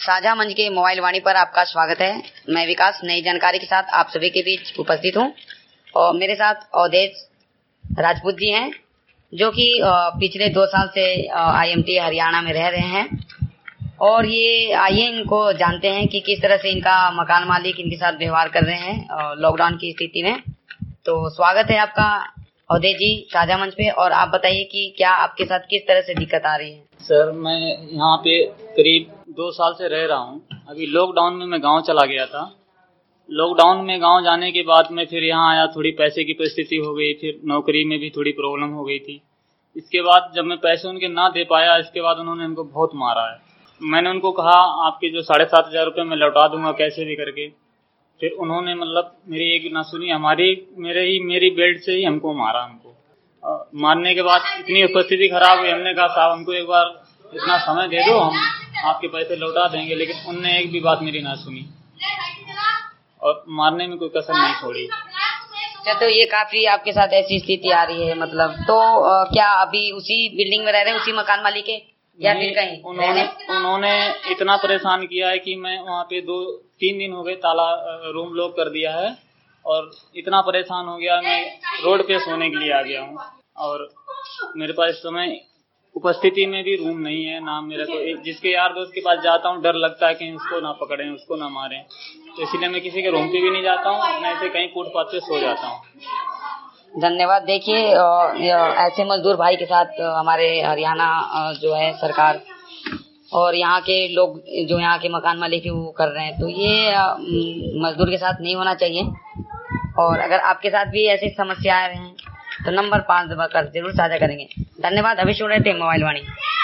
साझा मंच के मोबाइल वाणी पर आपका स्वागत है। मैं विकास नई जानकारी के साथ आप सभी के बीच उपस्थित हूँ और मेरे साथ अवधेश राजपूत जी हैं जो कि पिछले 2 साल से IMT हरियाणा में रह रहे हैं और ये आइए इनको जानते हैं कि किस तरह से इनका मकान मालिक इनके साथ व्यवहार कर रहे हैं लॉकडाउन की स्थिति में। तो स्वागत है आपका अवधेश जी साझा मंच पे, और आप बताइए कि क्या आपके साथ किस तरह से दिक्कत आ रही है। सर, मैं यहाँ पे करीब 2 साल से रह रहा हूँ। अभी लॉकडाउन में मैं गांव चला गया था। लॉकडाउन में गांव जाने के बाद मैं फिर यहाँ आया, थोड़ी पैसे की परिस्थिति हो गई, फिर नौकरी में भी थोड़ी प्रॉब्लम हो गई थी। इसके बाद जब मैं पैसे उनके ना दे पाया, इसके बाद उन्होंने हमको बहुत मारा है। मैंने उनको कहा आपके जो 7,500 रुपये मैं लौटा दूंगा कैसे भी करके। फिर उन्होंने मेरी एक ना सुनी, मेरी बेल्ट से ही हमको मारा। मारने के बाद इतनी उपस्थिति खराब हुई, हमने कहा साहब हमको एक बार इतना समय दे दो, हम आपके पैसे लौटा देंगे। लेकिन उनने एक भी बात मेरी ना सुनी और मारने में कोई कसर नहीं छोड़ी। अच्छा, तो ये काफी आपके साथ ऐसी स्थिति आ रही है तो क्या अभी उसी बिल्डिंग में रह रहे हैं, उसी मकान मालिक के या फिर कहीं? उन्होंने इतना परेशान किया है कि मैं वहाँ पे 2-3 दिन हो गए, ताला रूम लॉक कर दिया है और इतना परेशान हो गया, मैं रोड पे सोने के लिए आ गया हूँ। और मेरे पास इस समय उपस्थिति में भी रूम नहीं है ना मेरे को। जिसके यार दोस्त के पास जाता हूँ, डर लगता है कि उसको ना पकड़ें, उसको ना मारें, तो इसीलिए मैं किसी के रूम पे भी नहीं जाता हूँ, अपने ऐसे कहीं फुटपाथ पे सो जाता हूँ। धन्यवाद। देखिए ऐसे मजदूर भाई के साथ हमारे हरियाणा जो है सरकार और यहाँ के लोग जो यहाँ के मकान मालिक वो कर रहे हैं, तो ये मजदूर के साथ नहीं होना चाहिए। और अगर आपके साथ भी ऐसी समस्याएं हैं तो नंबर 5 दबाकर जरूर साझा करेंगे। धन्यवाद। अभी सुन रहे थे मोबाइल वाणी।